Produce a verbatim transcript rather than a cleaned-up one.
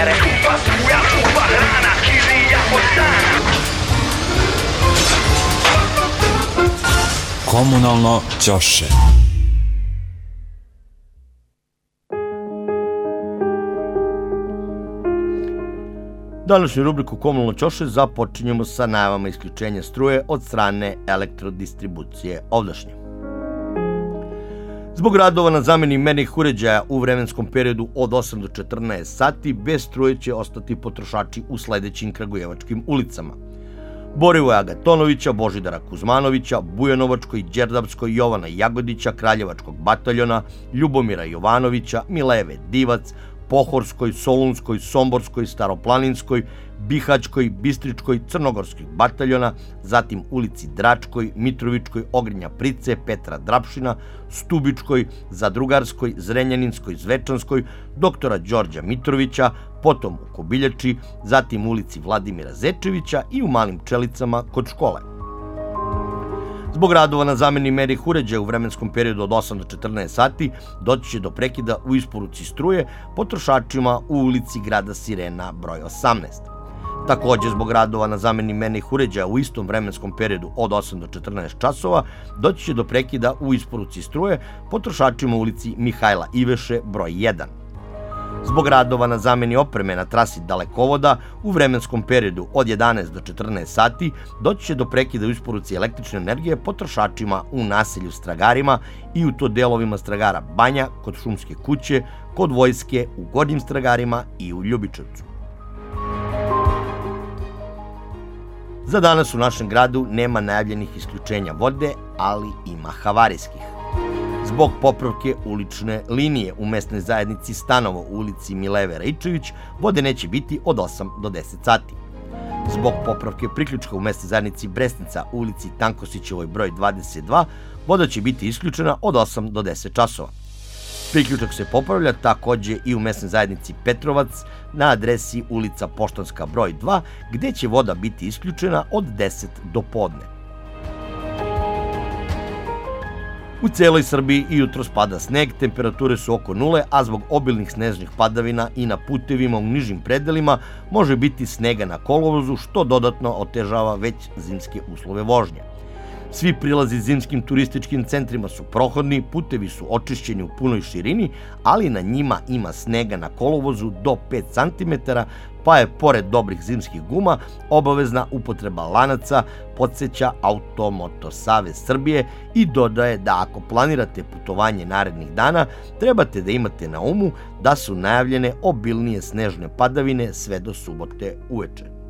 pere, kupa struja, kupa hrana, kirija od dana. Komunalno ćoše. Današnju rubriku Komunalno ćoše započinjemo sa najavama isključenja struje od strane elektrodistribucije ovdašnje. Zbog radova na zameni mernih uređaja u vremenskom periodu od osam do četrnaest sati, bez struje će ostati potrošači u sledećim kragujevačkim ulicama: Borivoja Agatonovića, Božidara Kuzmanovića, Bujanovačkoj, Đerdapskoj, Jovana Jagodića, Kraljevačkog bataljona, Ljubomira Jovanovića, Mileve Divac, Pohorskoj, Solunskoj, Somborskoj, Staroplaninskoj, Bihaćkoj, Bistričkoj, Crnogorskih bataljona, zatim ulici Dračkoj, Mitrovičkoj, Ogrinja Price, Petra Drapšina, Stubičkoj, Zadrugarskoj, Zrenjaninskoj, Zvečanskoj, doktora Đorđa Mitrovića, potom u Kobiljači, zatim ulici Vladimira Zečevića i u Malim Pčelicama kod škole. Zbog radova na zameni mernih uređaja u vremenskom periodu od osam do četrnaest sati doći će do prekida u isporuci struje potrošačima u ulici Grada Sirena broj osamnaest. Takođe, zbog radova na zameni mernih uređaja u istom vremenskom periodu od osam do četrnaest časova doći će do prekida u isporuci struje potrošačima u ulici Mihajla Iveše broj jedan. Zbog radova na zameni opreme na trasi dalekovoda u vremenskom periodu od jedanaest do četrnaest sati doći će do prekida u isporuci električne energije potrošačima u naselju Stragarima i u to delovima Stragara Banja, kod Šumske kuće, kod Vojske, u Gornjim Stragarima i u Ljubičevcu. Za danas u našem gradu nema najavljenih isključenja vode, ali ima havarijskih. Zbog popravke ulične linije u mesnoj zajednici Stanovo u ulici Mileve Rejčević, vode neće biti od osam do deset sati. Zbog popravke priključka u mesnoj zajednici Bresnica u ulici Tankosićevoj broj dvadeset dva, voda će biti isključena od osam do deset časova. Priključak se popravlja takođe i u mesnoj zajednici Petrovac na adresi ulica Poštanska broj dva, gde će voda biti isključena od deset do podne. U celoj Srbiji i jutros pada sneg, temperature su oko nule, a zbog obilnih snežnih padavina i na putevima u nižim predelima može biti snega na kolovozu, što dodatno otežava već zimske uslove vožnje. Svi prilazi zimskim turističkim centrima su prohodni, putevi su očišćeni u punoj širini, ali na njima ima snega na kolovozu do pet santimetara, pa je, pored dobrih zimskih guma, obavezna upotreba lanaca, podsjeća Automoto Savez Srbije i dodaje da ako planirate putovanje narednih dana, trebate da imate na umu da su najavljene obilnije snežne padavine sve do subote uveče.